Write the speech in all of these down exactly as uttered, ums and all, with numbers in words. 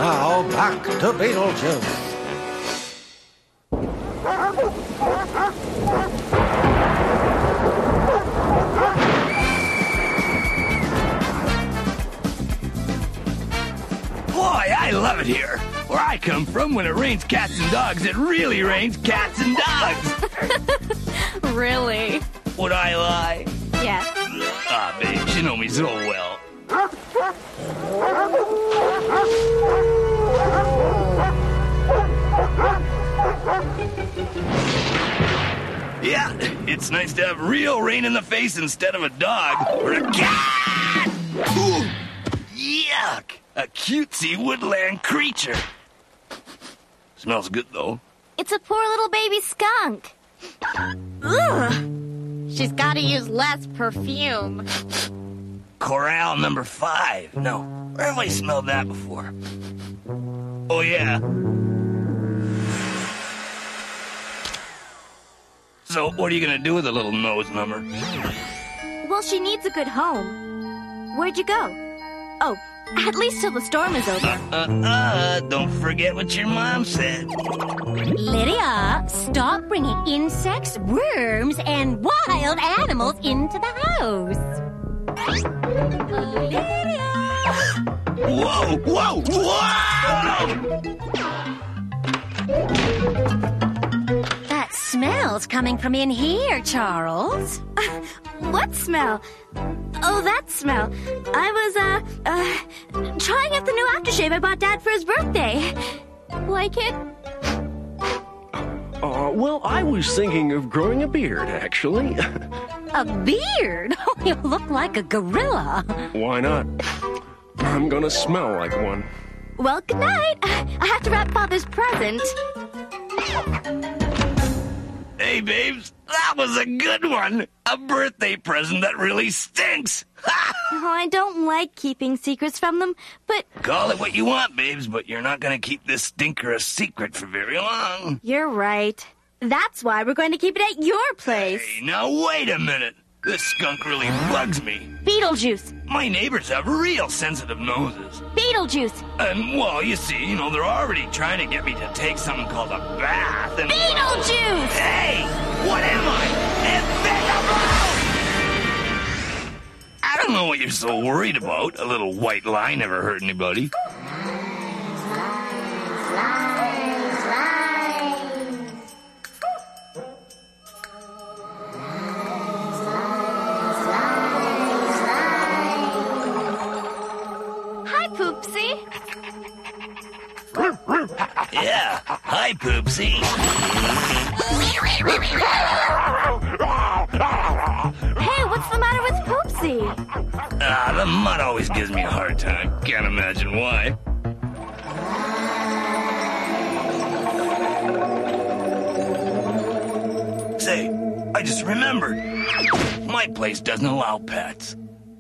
Now back to Beetlejuice. Boy, I love it here. Where I come from, when it rains cats and dogs, it really rains cats and dogs. Really? Would I lie? Yes. Ah, babe, you know me so well. Yeah, it's nice to have real rain in the face instead of a dog or a cat! Ooh, yuck! A cutesy woodland creature. Smells good, though. It's a poor little baby skunk. Ugh. She's got to use less perfume. Corral number five. No, where have I smelled that before? Oh, yeah. So, what are you going to do with a little nose number? Well, she needs a good home. Where'd you go? Oh, at least till the storm is over. Uh-uh, don't forget what your mom said. Lydia, stop bringing insects, worms, and wild animals into the house. Lydia! Whoa, whoa, whoa! That smell's coming from in here, Charles. Uh, what smell? Oh, that smell. I was, uh, uh, trying out the new aftershave I bought Dad for his birthday. Like it? Uh, well, I was thinking of growing a beard, actually. A beard? Oh, you look like a gorilla. Why not? I'm gonna smell like one. Well, good night. I have to wrap Father's present. Hey, babes, that was a good one. A birthday present that really stinks. Oh, I don't like keeping secrets from them, but... Call it what you want, babes, but you're not going to keep this stinker a secret for very long. You're right. That's why we're going to keep it at your place. Hey, now wait a minute. This skunk really bugs me. Beetlejuice. My neighbors have real sensitive noses. Beetlejuice. And, well, you see, you know, they're already trying to get me to take something called a bath and... Beetlejuice! Hey! What am I? Invisible! I don't know what you're so worried about. A little white lie never hurt anybody. Yeah. Hi, Poopsie. Hey, what's the matter with Poopsie? Ah, the mud always gives me a hard time. Can't imagine why. Say, I just remembered. My place doesn't allow pets.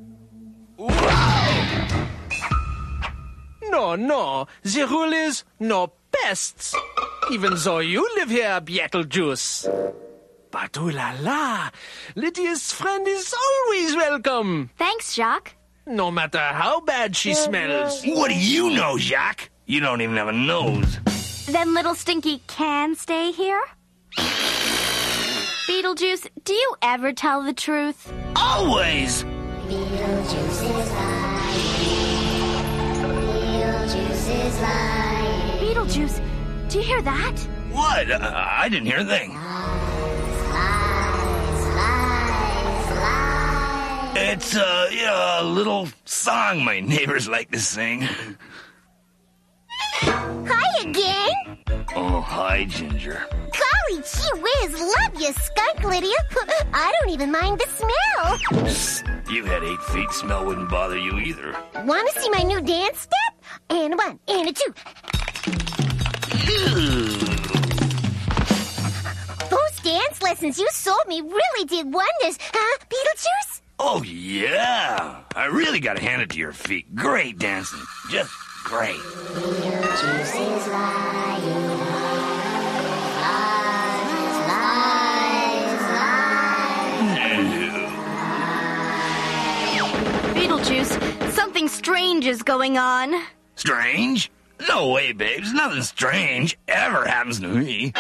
Wow! No, no. The rule is no pests. Even though you live here, Beetlejuice. But ooh la la, Lydia's friend is always welcome. Thanks, Jacques. No matter how bad she smells. What do you know, Jacques? You don't even have a nose. Then Little Stinky can stay here? Beetlejuice, do you ever tell the truth? Always! Beetlejuice is lying. Beetlejuice is lying. Beetlejuice, do you hear that? What? Uh, I didn't hear a thing. Lies, lies, lies, lies. It's uh, you know, a little song my neighbors like to sing. Hi again. Oh, hi, Ginger. Golly gee whiz, love you, skunk, Lydia. I don't even mind the smell. Psst, you had eight feet, smell wouldn't bother you either. Want to see my new dance step? And a one, and a two. Those dance lessons you sold me really did wonders, huh, Beetlejuice? Oh, yeah. I really got to hand it to your feet. Great dancing. Just great. Beetlejuice is lying. Lies, lies, lies. Beetlejuice, something strange is going on. Strange? No way, babes. Nothing strange ever happens to me.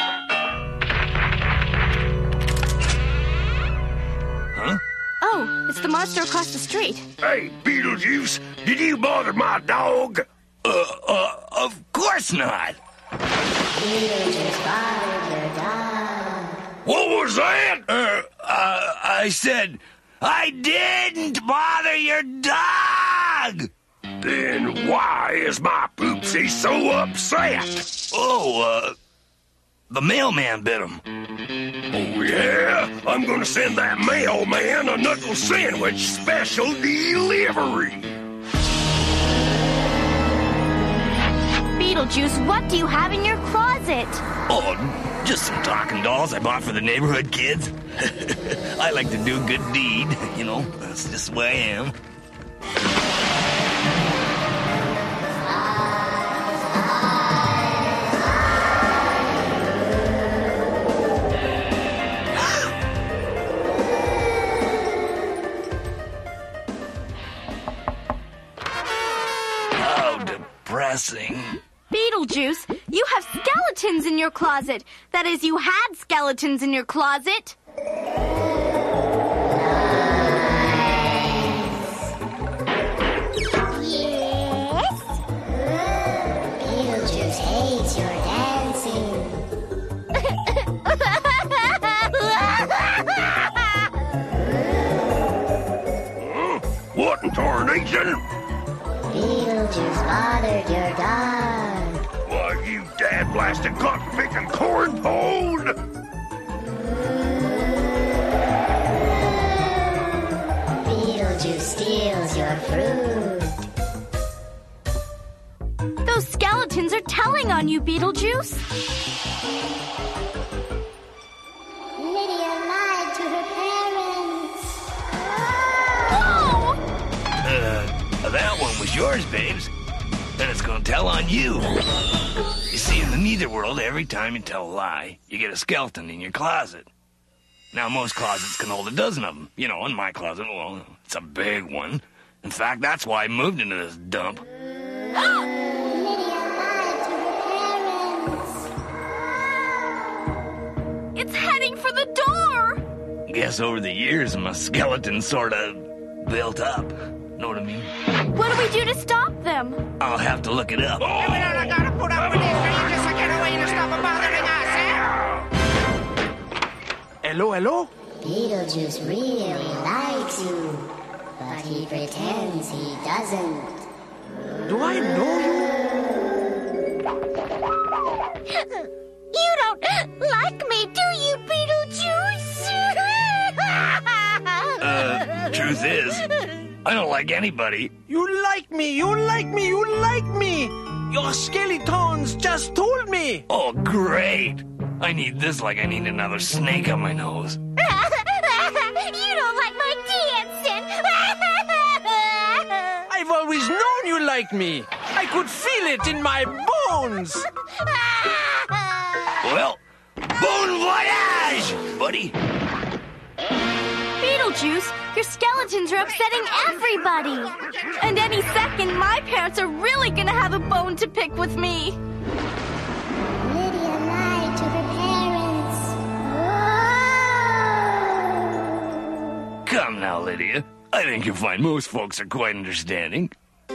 Huh? Oh, it's the monster across the street. Hey, Beetlejuice, did you bother my dog? Uh, uh, of course not. Beetlejuice bothered your dog. What was that? Uh, uh, I said, I didn't bother your dog! Then why is my poopsie so upset? Oh, uh, the mailman bit him. Oh, yeah? I'm gonna send that mailman a knuckle sandwich special delivery. Beetlejuice, what do you have in your closet? Oh, just some talking dolls I bought for the neighborhood kids. I like to do a good deed, you know. That's just the way I am. How depressing. Beetlejuice, you have skeletons in your closet. That is, you had skeletons in your closet. Yes? Beetlejuice hates your dancing. What in tarnation? Beetlejuice bothered your dog. Why, you dad-blasted cotton-picking cornpone! Beetlejuice steals your fruit. Those skeletons are telling on you, Beetlejuice. Lydia lied to her parents. Oh! Uh, that one was yours, babes. Then it's gonna tell on you. You see, in the Netherworld, every time you tell a lie, you get a skeleton in your closet. Now, most closets can hold a dozen of them. You know, in my closet, well, it's a big one. In fact, that's why I moved into this dump. Lydia lied to her parents. It's heading for the door! Guess over the years, my skeleton sort of built up. Know what I mean? What do we do to stop them? I'll have to look it up. Hello, hello? Beetlejuice really likes you, but he pretends he doesn't. Do I know You don't like me, do you, Beetlejuice? Uh, truth is, I don't like anybody. you? You like me, you like me, you like me! Your skeletons just told me! Oh, great. I need this like I need another snake on my nose. You don't like my dancing. I've always known you like me! I could feel it in my bones! Well, bon voyage, buddy. Beetlejuice, your skeletons are upsetting everybody. And any second, my parents are really gonna have a bone to pick with me. Lydia lied to her parents. Whoa. Come now, Lydia. I think you'll find most folks are quite understanding.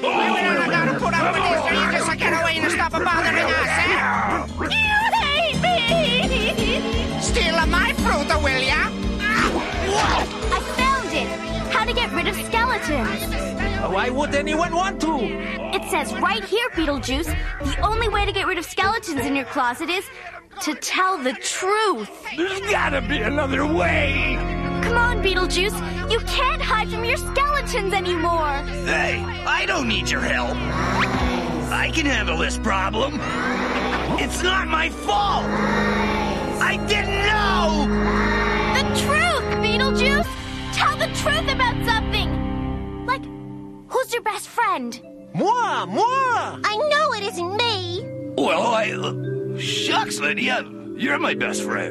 You hate me! Steal my fruit, will ya? I found it! How to get rid of skeletons. Why would anyone want to? It says right here, Beetlejuice, the only way to get rid of skeletons in your closet is to tell the truth. There's gotta be another way! Come on, Beetlejuice. You can't hide from your skeletons anymore. Hey, I don't need your help. I can handle this problem. It's not my fault. I didn't know. The truth, Beetlejuice! Tell the truth about something! Like, who's your best friend? Moi, moi! I know it isn't me. Well, I... Uh, shucks, Lydia. You're my best friend.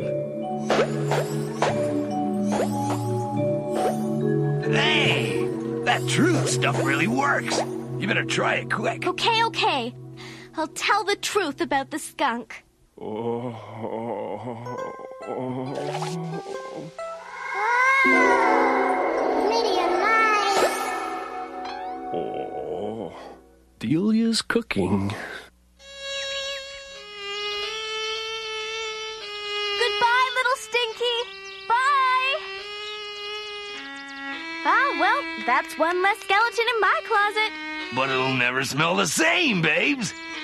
Hey, that truth stuff really works. You better try it quick. Okay, okay. I'll tell the truth about the skunk. Lydia lies. Oh, Delia's cooking. Goodbye, little Stinky. Bye. Ah, well, that's one less skeleton in my closet. But it'll never smell the same, babes.